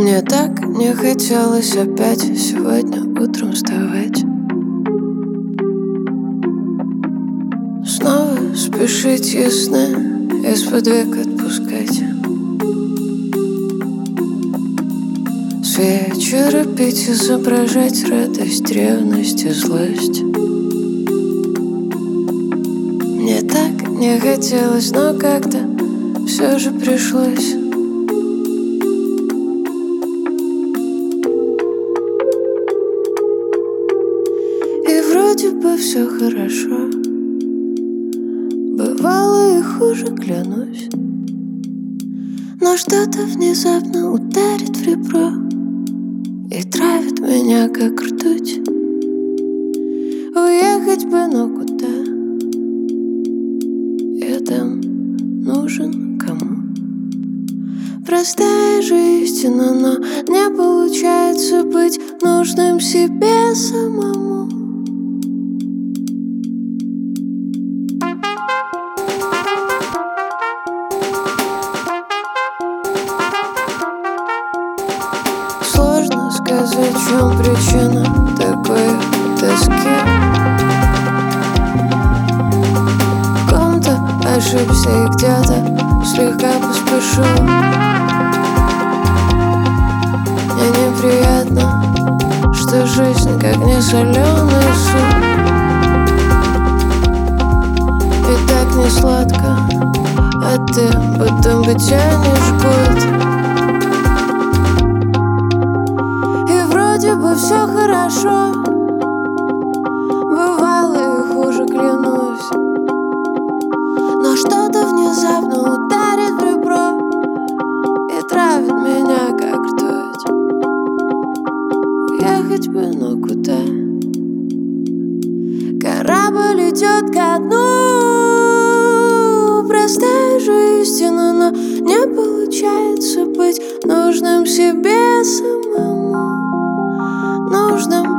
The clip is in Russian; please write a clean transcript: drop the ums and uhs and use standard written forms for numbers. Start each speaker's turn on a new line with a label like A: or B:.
A: Мне так не хотелось опять сегодня утром вставать, снова спешить ясно, из-под век отпускать. С вечера пить, изображать радость, ревность и злость. Мне так не хотелось, но как-то все же пришлось. И вроде бы все хорошо, бывало и хуже, клянусь, но что-то внезапно ударит в ребро и травит меня, как ртуть. Уехать бы, но куда? Я там нужен кому? Простая же истина, но не получается быть нужным себе самому. Сложно сказать, в чем причина такой тоски. В ком-то ошибся и где-то слегка поспешил. Мне неприятно, что жизнь как не соленый суп, и так не сладко, а ты будто бы тянешь год. Вроде бы все хорошо, бывало и хуже, клянусь, но что-то внезапно ударит в ребро и травит меня, как ртуть. Уехать бы, но куда? Корабль идет ко дну. Простая же истина, но не получается быть нужным себе самому. Нужным